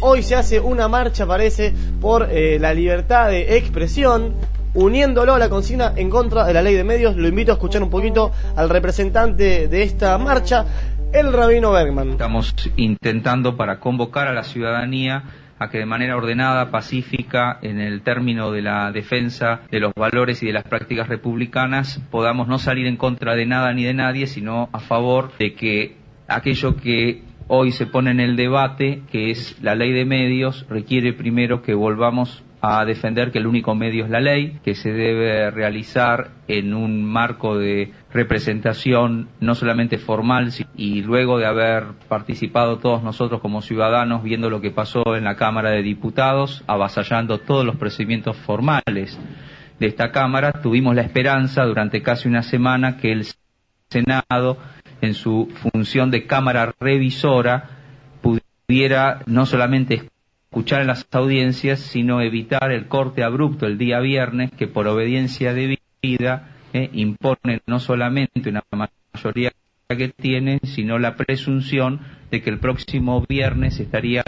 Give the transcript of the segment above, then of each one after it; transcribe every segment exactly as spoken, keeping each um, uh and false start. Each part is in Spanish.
hoy se hace una marcha, parece, por eh, la libertad de expresión, uniéndolo a la consigna en contra de la ley de medios. Lo invito a escuchar un poquito al representante de esta marcha, el Rabino Bergman. Estamos intentando para convocar a la ciudadanía a que de manera ordenada, pacífica, en el término de la defensa de los valores y de las prácticas republicanas, podamos no salir en contra de nada ni de nadie, sino a favor de que aquello que hoy se pone en el debate, que es la ley de medios, requiere primero que volvamos a defender que el único medio es la ley, que se debe realizar en un marco de representación no solamente formal, y luego de haber participado todos nosotros como ciudadanos viendo lo que pasó en la Cámara de Diputados, avasallando todos los procedimientos formales de esta Cámara, tuvimos la esperanza durante casi una semana que el Senado, en su función de Cámara revisora, pudiera no solamente escuchar en las audiencias, sino evitar el corte abrupto el día viernes, que por obediencia debida eh, impone no solamente una mayoría que tiene, sino la presunción de que el próximo viernes se estaría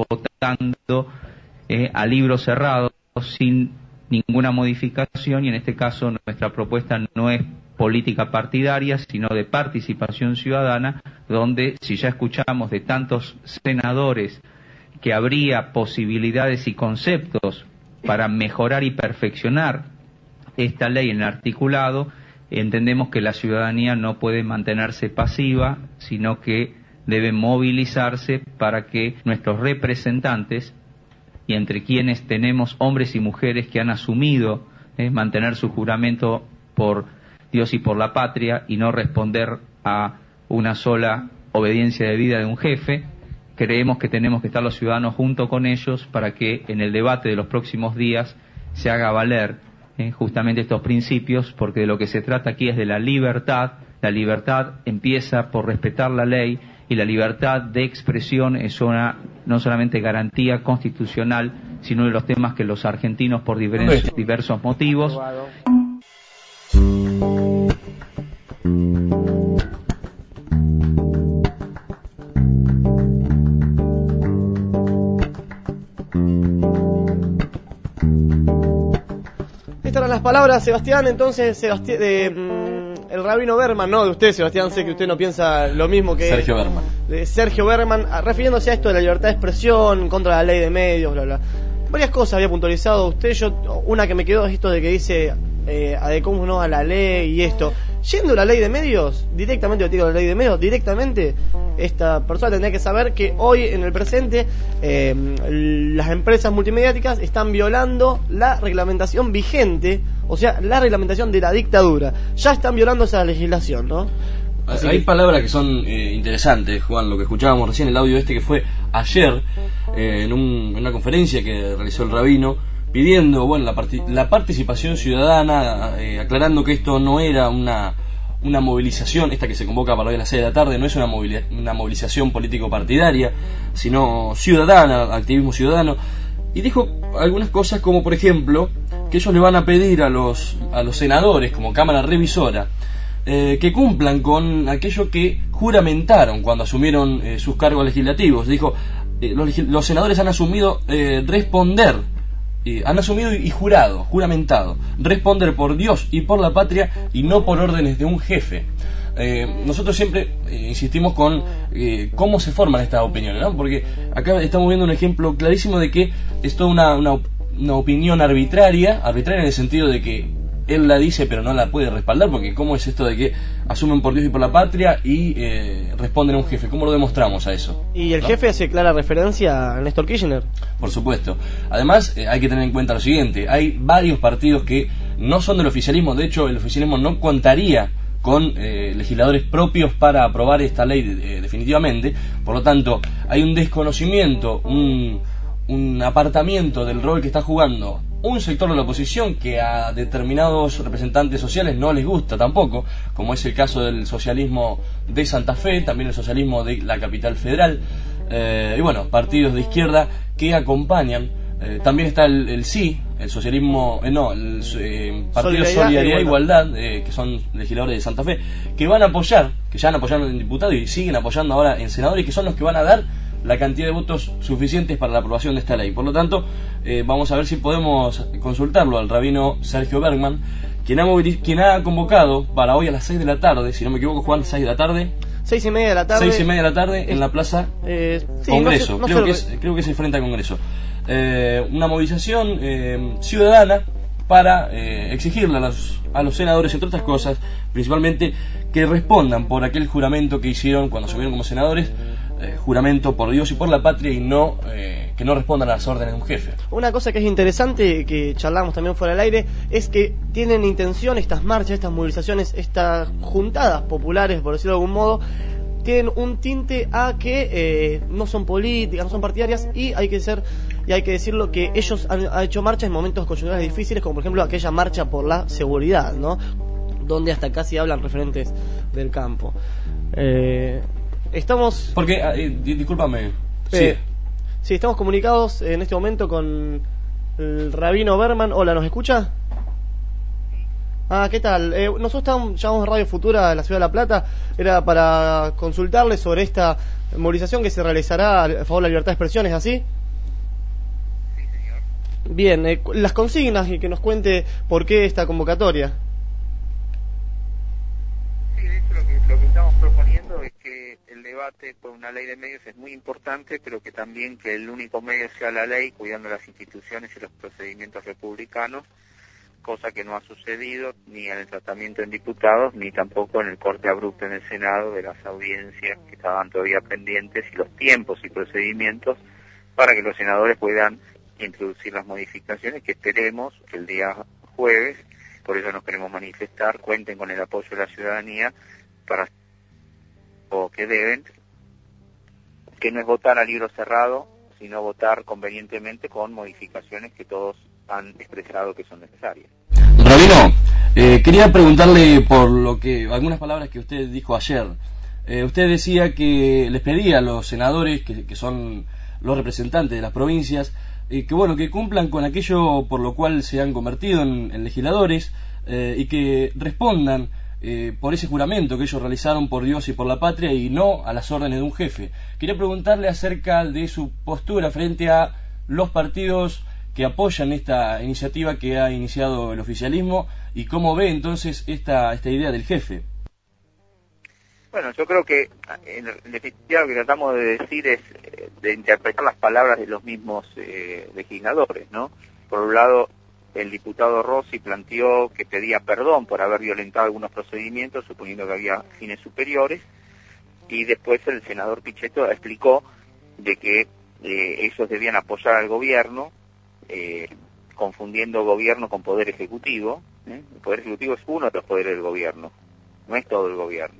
votando eh, a libro cerrado, sin ninguna modificación, y en este caso nuestra propuesta no es política partidaria, sino de participación ciudadana, donde si ya escuchamos de tantos senadores que habría posibilidades y conceptos para mejorar y perfeccionar esta ley en el articulado, entendemos que la ciudadanía no puede mantenerse pasiva, sino que debe movilizarse para que nuestros representantes, y entre quienes tenemos hombres y mujeres que han asumido eh, mantener su juramento por Dios y por la patria y no responder a una sola obediencia debida de un jefe, creemos que tenemos que estar los ciudadanos junto con ellos para que en el debate de los próximos días se haga valer eh, justamente estos principios, porque de lo que se trata aquí es de la libertad. La libertad empieza por respetar la ley, y la libertad de expresión es una no solamente garantía constitucional, sino de los temas que los argentinos, por diversos, diversos motivos, Estas eran las palabras, Sebastián, entonces, Sebastián, de, mm, el Rabino Bergman, no de usted, Sebastián, sé que usted no piensa lo mismo que... Sergio Bergman. De Sergio Bergman, refiriéndose a esto de la libertad de expresión, contra la ley de medios, bla, bla. Varias cosas había puntualizado usted, yo, una que me quedó es esto de que dice, eh, adecuémonos a la ley y esto. Yendo a la ley de medios, directamente, yo digo la ley de medios, directamente, esta persona tendría que saber que hoy, en el presente, eh, las empresas multimediáticas están violando la reglamentación vigente, o sea, la reglamentación de la dictadura. Ya están violando esa legislación, ¿no? Así Hay que... palabras que son eh, interesantes, Juan, lo que escuchábamos recién, el audio este que fue ayer, eh, en, un, en una conferencia que realizó el rabino, pidiendo bueno la, part la participación ciudadana, eh, aclarando que esto no era una, una movilización, esta que se convoca para hoy a las seis de la tarde, no es una, movili una movilización político-partidaria, sino ciudadana, activismo ciudadano, y dijo algunas cosas como, por ejemplo, que ellos le van a pedir a los, a los senadores, como Cámara Revisora, eh, que cumplan con aquello que juramentaron cuando asumieron eh, sus cargos legislativos. Dijo, eh, los, los senadores han asumido eh, responder, Eh, han asumido y jurado, juramentado, responder por Dios y por la patria y no por órdenes de un jefe. Eh, nosotros siempre eh, insistimos con eh, cómo se forman estas opiniones, ¿no? Porque acá estamos viendo un ejemplo clarísimo de que es toda una, una, una opinión arbitraria, arbitraria en el sentido de que él la dice pero no la puede respaldar, porque ¿cómo es esto de que asumen por Dios y por la patria y eh, responden a un jefe? ¿Cómo lo demostramos a eso? ¿Y el ¿no? jefe hace clara referencia a Néstor Kirchner? Por supuesto. Además, eh, hay que tener en cuenta lo siguiente, hay varios partidos que no son del oficialismo, de hecho el oficialismo no contaría con eh, legisladores propios para aprobar esta ley eh, definitivamente, por lo tanto hay un desconocimiento, un, un apartamiento del rol que está jugando un sector de la oposición que a determinados representantes sociales no les gusta tampoco, como es el caso del socialismo de Santa Fe, también el socialismo de la capital federal, eh, y bueno, partidos de izquierda que acompañan. Eh, también está el, el sí, el socialismo, eh, no, el eh, Partido Solidaridad, Solidaridad e Igualdad, eh, que son legisladores de Santa Fe, que van a apoyar, que ya han apoyado en diputados y siguen apoyando ahora en senadores, que son los que van a dar la cantidad de votos suficientes para la aprobación de esta ley. Por lo tanto, eh, vamos a ver si podemos consultarlo al rabino Sergio Bergman, quien ha, quien ha convocado para hoy a las seis de la tarde, si no me equivoco, Juan, seis de la tarde. Seis y media de la tarde. Seis y media de la tarde en la Plaza eh, sí, Congreso. No sé, no creo, sé que es, creo que es el frente al Congreso. Eh, una movilización eh, ciudadana para eh, exigirle a los, a los senadores, entre otras cosas, principalmente que respondan por aquel juramento que hicieron cuando subieron como senadores, eh, juramento por Dios y por la patria, y no eh, que no respondan a las órdenes de un jefe. Una cosa que es interesante, que charlamos también fuera del aire, es que tienen intención estas marchas, estas movilizaciones, estas juntadas populares, por decirlo de algún modo, tienen un tinte a que eh, no son políticas, no son partidarias, y hay que ser y hay que decirlo que ellos han, han hecho marchas en momentos coyunturales difíciles, como por ejemplo aquella marcha por la seguridad, ¿no? Donde hasta casi hablan referentes del campo. Eh, estamos... Porque, eh, discúlpame. Eh, sí. sí, estamos comunicados en este momento con el rabino Bergman. Hola, ¿nos escucha? Ah, ¿qué tal? Eh, nosotros estamos, llamamos Radio Futura de la Ciudad de La Plata. Era para consultarle sobre esta movilización que se realizará a favor de la libertad de expresión, ¿es así? Sí, señor. Bien, eh, las consignas y que nos cuente por qué esta convocatoria. Sí, de hecho lo que, lo que estamos proponiendo es que el debate por una ley de medios es muy importante, pero que también que el único medio sea la ley, cuidando las instituciones y los procedimientos republicanos, cosa que no ha sucedido ni en el tratamiento en diputados, ni tampoco en el corte abrupto en el Senado de las audiencias que estaban todavía pendientes, y los tiempos y procedimientos para que los senadores puedan introducir las modificaciones que esperemos que el día jueves, por eso nos queremos manifestar, cuenten con el apoyo de la ciudadanía para o que deben, que no es votar a libro cerrado, sino votar convenientemente con modificaciones que todos han expresado que son necesarias. Rabino, eh, quería preguntarle por lo que algunas palabras que usted dijo ayer. Eh, usted decía que les pedía a los senadores, que, que son los representantes de las provincias, eh, que bueno, que cumplan con aquello por lo cual se han convertido en, en legisladores, eh, y que respondan eh, por ese juramento que ellos realizaron por Dios y por la patria, y no a las órdenes de un jefe. Quería preguntarle acerca de su postura frente a los partidos que apoyan esta iniciativa que ha iniciado el oficialismo, y cómo ve entonces esta esta idea del jefe. Bueno, yo creo que en definitiva lo que tratamos de decir es eh, de interpretar las palabras de los mismos eh, legisladores, ¿no? Por un lado, el diputado Rossi planteó que pedía perdón por haber violentado algunos procedimientos, suponiendo que había fines superiores, y después el senador Pichetto explicó de que eh, ellos debían apoyar al gobierno, eh, confundiendo gobierno con poder ejecutivo. ¿eh? El poder ejecutivo es uno de los poderes del gobierno, no es todo el gobierno.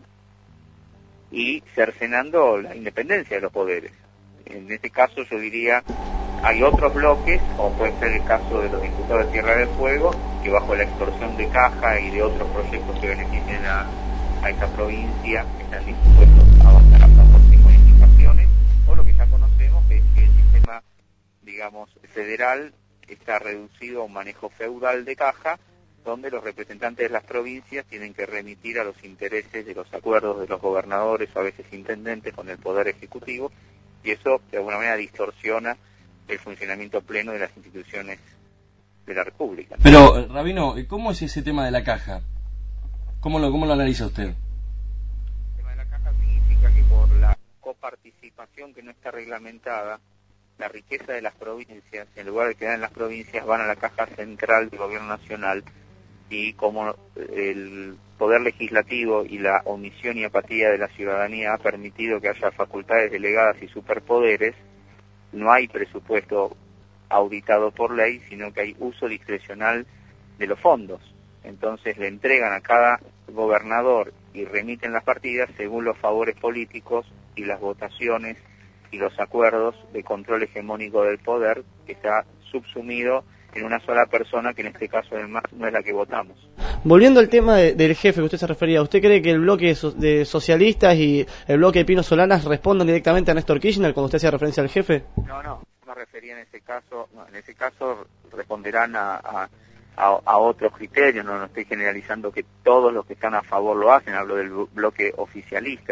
Y cercenando la independencia de los poderes. En este caso yo diría, hay otros bloques, como puede ser el caso de los diputados de Tierra del Fuego, que bajo la extorsión de caja y de otros proyectos que beneficien a, a esta provincia, están dispuestos a avanzar a favor sin modificaciones, o lo que ya conocemos, que es que el sistema, digamos, federal está reducido a un manejo feudal de caja, donde los representantes de las provincias tienen que remitir a los intereses de los acuerdos de los gobernadores o a veces intendentes con el Poder Ejecutivo, y eso de alguna manera distorsiona el funcionamiento pleno de las instituciones de la República. Pero, Rabino, ¿cómo es ese tema de la caja? ¿Cómo lo, cómo lo analiza usted? El tema de la caja significa que por la coparticipación que no está reglamentada, la riqueza de las provincias, en lugar de quedar en las provincias, van a la caja central del gobierno nacional, y como el poder legislativo y la omisión y apatía de la ciudadanía ha permitido que haya facultades delegadas y superpoderes, no hay presupuesto auditado por ley, sino que hay uso discrecional de los fondos. Entonces le entregan a cada gobernador y remiten las partidas según los favores políticos y las votaciones y los acuerdos de control hegemónico del poder, que está subsumido en una sola persona, que en este caso además no es la que votamos. Volviendo al tema de, del jefe que usted se refería, ¿usted cree que el bloque so, de socialistas y el bloque de Pino Solanas respondan directamente a Néstor Kirchner cuando usted hacía referencia al jefe? No, no, no me refería en ese caso, no, en ese caso responderán a, a, a, a otros criterios, no, no estoy generalizando que todos los que están a favor lo hacen, hablo del bloque oficialista.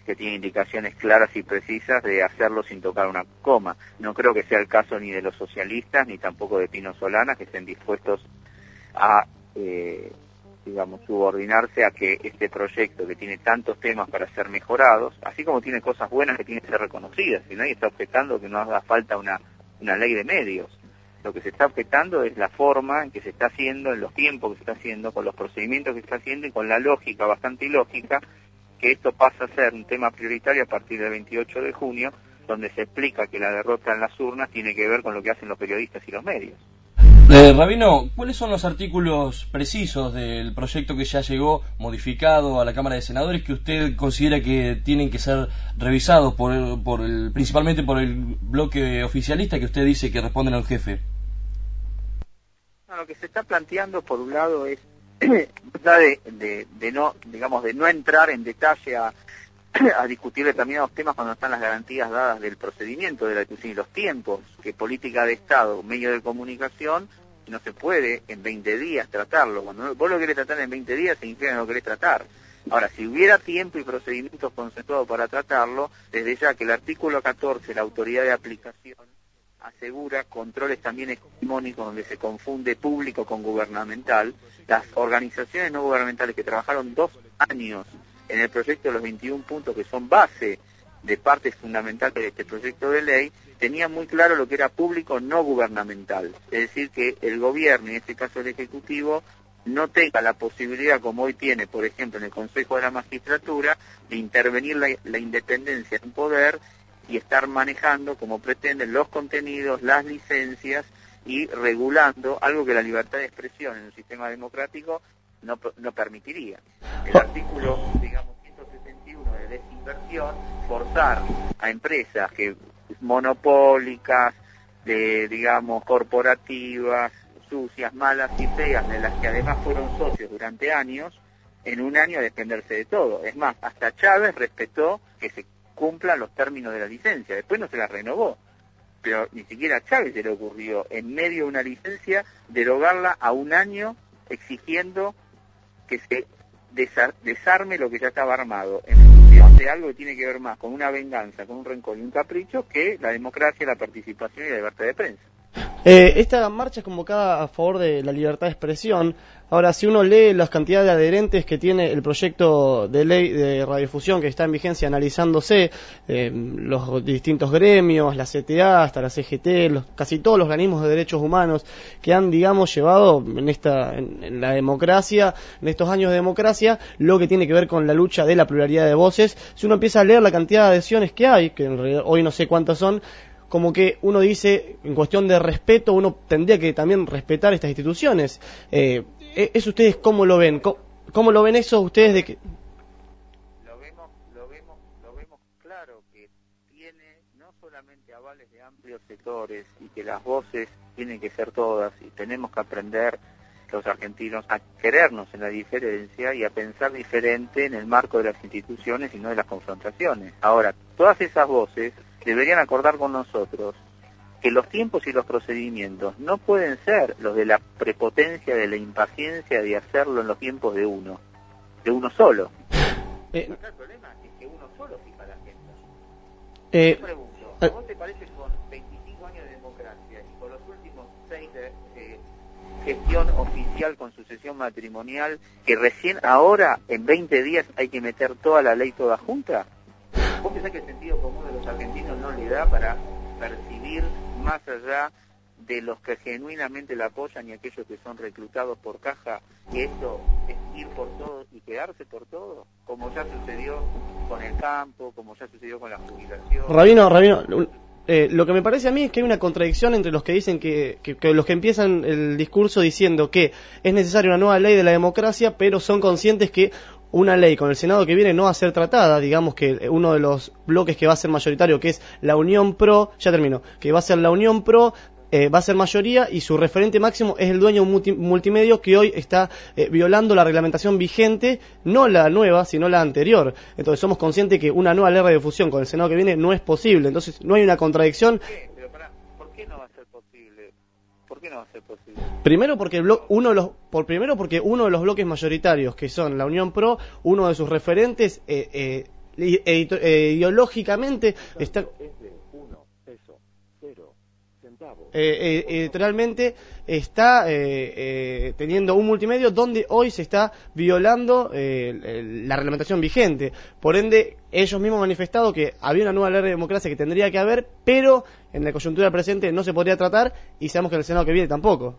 que tiene indicaciones claras y precisas de hacerlo sin tocar una coma. No creo que sea el caso ni de los socialistas, ni tampoco de Pino Solanas, que estén dispuestos a, eh, digamos, subordinarse a que este proyecto, que tiene tantos temas para ser mejorados, así como tiene cosas buenas que tienen que ser reconocidas, y nadie está objetando que no haga falta una, una ley de medios. Lo que se está objetando es la forma en que se está haciendo, en los tiempos que se está haciendo, con los procedimientos que se está haciendo y con la lógica bastante ilógica, que esto pasa a ser un tema prioritario a partir del veintiocho de junio, donde se explica que la derrota en las urnas tiene que ver con lo que hacen los periodistas y los medios. Eh, Rabino, ¿cuáles son los artículos precisos del proyecto que ya llegó modificado a la Cámara de Senadores que usted considera que tienen que ser revisados por el, por el, principalmente por el bloque oficialista que usted dice que responden al jefe? No, lo que se está planteando, por un lado, es de, de, de no, digamos, de no entrar en detalle a, a discutir determinados temas cuando están las garantías dadas del procedimiento de la discusión y los tiempos, que política de Estado, medio de comunicación, no se puede en veinte días tratarlo. Cuando vos lo querés tratar en veinte días, significa que no lo querés tratar. Ahora, si hubiera tiempo y procedimientos consensuados para tratarlo, desde ya que el artículo catorce, la autoridad de aplicación, asegura controles también hegemónicos donde se confunde público con gubernamental. Las organizaciones no gubernamentales que trabajaron dos años en el proyecto de los veintiún puntos que son base de partes fundamentales de este proyecto de ley, tenían muy claro lo que era público no gubernamental. Es decir, que el gobierno, en este caso el Ejecutivo, no tenga la posibilidad, como hoy tiene, por ejemplo, en el Consejo de la Magistratura, de intervenir la, la independencia en poder y estar manejando, como pretenden, los contenidos, las licencias y regulando algo que la libertad de expresión en un sistema democrático no, no permitiría. El artículo, digamos, ciento sesenta y uno de desinversión, forzar a empresas que monopólicas, de, digamos, corporativas, sucias, malas y feas, de las que además fueron socios durante años, en un año a defenderse de todo. Es más, hasta Chávez respetó que se cumplan los términos de la licencia, después no se la renovó, pero ni siquiera a Chávez se le ocurrió, en medio de una licencia, derogarla a un año, exigiendo que se desar desarme lo que ya estaba armado, en función de algo que tiene que ver más con una venganza, con un rencor y un capricho, que la democracia, la participación y la libertad de prensa. Eh, esta marcha es convocada a favor de la libertad de expresión. Ahora, si uno lee las cantidades de adherentes que tiene el proyecto de ley de radiodifusión que está en vigencia analizándose, eh, los distintos gremios, la C T A, hasta la C G T, los, casi todos los organismos de derechos humanos que han, digamos, llevado en esta en, en la democracia, en estos años de democracia, lo que tiene que ver con la lucha de la pluralidad de voces. Si uno empieza a leer la cantidad de adhesiones que hay, que en realidad hoy no sé cuántas son, como que uno dice, en cuestión de respeto, uno tendría que también respetar estas instituciones. Eh, ¿Es ustedes cómo lo ven? ¿Cómo, cómo lo ven eso ustedes de que...? Lo vemos, lo vemos, lo vemos claro, que tiene no solamente avales de amplios sectores y que las voces tienen que ser todas, y tenemos que aprender los argentinos a querernos en la diferencia y a pensar diferente en el marco de las instituciones y no de las confrontaciones. Ahora, todas esas voces deberían acordar con nosotros que los tiempos y los procedimientos no pueden ser los de la prepotencia, de la impaciencia de hacerlo en los tiempos de uno, de uno solo. Eh, el problema es que uno solo fija la agenda. Eh, Te pregunto, ¿a vos te parece que con veinticinco años de democracia y con los últimos seis de eh, gestión oficial con sucesión matrimonial, que recién ahora, en veinte días, hay que meter toda la ley toda junta? ¿Vos pensás que el sentido común de los argentinos no le da para percibir más allá de los que genuinamente la apoyan y aquellos que son reclutados por caja, que esto es ir por todo y quedarse por todo? Como ya sucedió con el campo, como ya sucedió con la jubilación. Rabino, Rabino, eh, lo que me parece a mí es que hay una contradicción entre los que dicen que, que, que los que empiezan el discurso diciendo que es necesaria una nueva ley de la democracia, pero son conscientes que una ley con el Senado que viene no va a ser tratada, digamos que uno de los bloques que va a ser mayoritario, que es la Unión Pro, ya termino, que va a ser la Unión Pro, eh, va a ser mayoría y su referente máximo es el dueño multi multimedio que hoy está eh, violando la reglamentación vigente, no la nueva, sino la anterior. Entonces somos conscientes que una nueva ley de radiodifusión con el Senado que viene no es posible, entonces no hay una contradicción. ¿Por qué? Pero pará, ¿por qué no va a ser posible? ¿Por qué no va a ser posible? Primero porque el blo uno de los por primero porque uno de los bloques mayoritarios que son la Unión Pro, uno de sus referentes eh, eh, edito, eh, ideológicamente está... Eh, eh, editorialmente está eh, eh, teniendo un multimedio donde hoy se está violando eh, el, la reglamentación vigente. Por ende, ellos mismos han manifestado que había una nueva ley de democracia que tendría que haber, pero en la coyuntura presente no se podría tratar y sabemos que en el Senado que viene tampoco.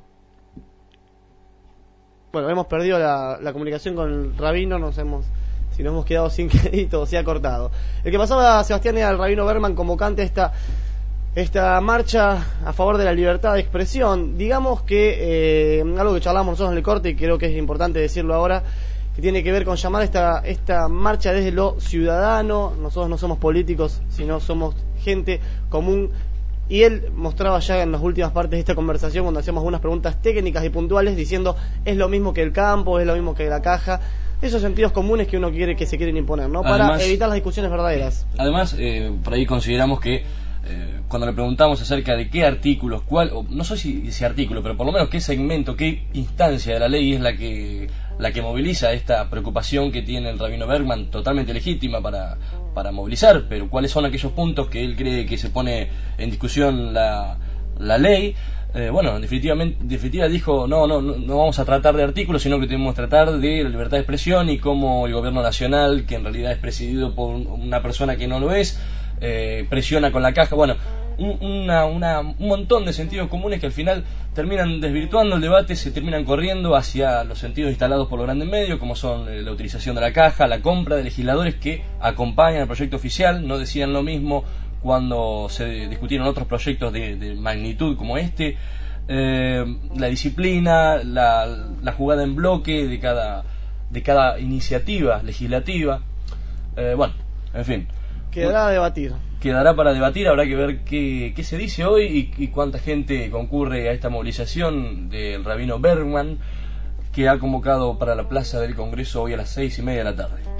Bueno, hemos perdido la, la comunicación con el rabino, nos hemos, si nos hemos quedado sin crédito, se ha cortado. El que pasaba, Sebastián, era el rabino Berman, convocante a esta... esta marcha a favor de la libertad de expresión. Digamos que eh, algo que charlamos nosotros en el corte y creo que es importante decirlo ahora, que tiene que ver con llamar esta, esta marcha desde lo ciudadano. Nosotros no somos políticos, sino somos gente común, y él mostraba ya en las últimas partes de esta conversación, cuando hacíamos algunas preguntas técnicas y puntuales, diciendo es lo mismo que el campo, es lo mismo que la caja, esos sentidos comunes que uno quiere, que se quieren imponer, ¿no? Para además, evitar las discusiones verdaderas. Además, eh, por ahí consideramos que Eh, cuando le preguntamos acerca de qué artículos, cuál, o no sé si, si artículo, pero por lo menos qué segmento, qué instancia de la ley es la que la que moviliza esta preocupación que tiene el rabino Berman, totalmente legítima para, para movilizar, pero cuáles son aquellos puntos que él cree que se pone en discusión la, la ley. Eh, bueno, definitivamente, en definitiva dijo, no, no, no vamos a tratar de artículos, sino que tenemos que tratar de la libertad de expresión y cómo el gobierno nacional, que en realidad es presidido por una persona que no lo es, eh, presiona con la caja. Bueno, un, una, una, un montón de sentidos comunes que al final terminan desvirtuando el debate, se terminan corriendo hacia los sentidos instalados por los grandes medios, como son eh, la utilización de la caja, la compra de legisladores que acompañan el proyecto oficial. No decían lo mismo cuando se discutieron otros proyectos de, de magnitud como este, eh, la disciplina, la, la jugada en bloque de cada, de cada iniciativa legislativa. Eh, bueno, en fin. Quedará a debatir. Quedará para debatir, habrá que ver qué, qué se dice hoy y, y cuánta gente concurre a esta movilización del rabino Berman, que ha convocado para la plaza del Congreso hoy a las seis y media de la tarde.